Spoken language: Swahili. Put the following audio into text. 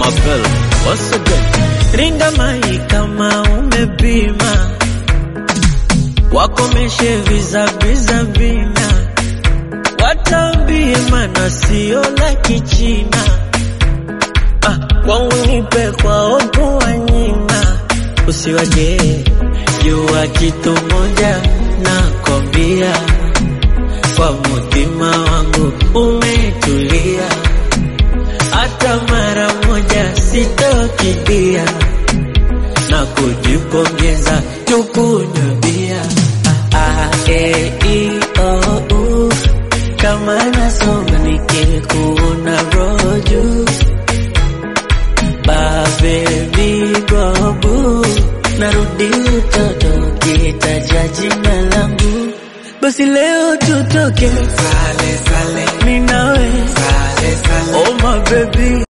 Mabel, what's again? Ringa mai kama umepima, wakomeshe viza vina, watambie mana sio la kichina. Kwangu nipe kwa opu wanyima, usiwaje jua kitu moja nakwambia, kwa mutima wangu umetulia, hata mara moja sitokidia, na kujipongeza tukunywe bia. Kama nasoma nikikuona roju, baby gobu, narudi utoto kitaja jina langu, basi leo tutoke sale sale